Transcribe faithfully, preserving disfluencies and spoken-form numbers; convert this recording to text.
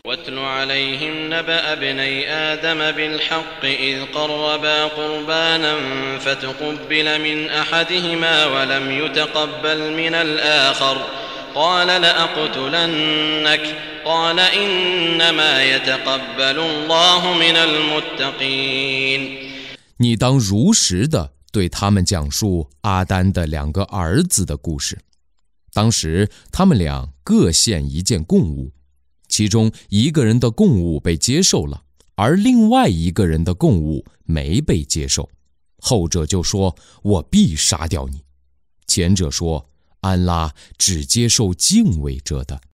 واتل عليهم نبأ ابني آدم بالحق إذ قربا قربانا فتقبل من أحدهما ولم يتقبل من الآخر قال لأقتلنك قال إنما يتقبل الله من المتقين。 你当如实地对他们讲述阿丹的两个儿子的故事。当时他们俩各献一件供物，其中一个人的供物被接受了，而另外一个人的供物没被接受。后者就说：我必杀掉你。前者说：安拉只接受敬畏者的。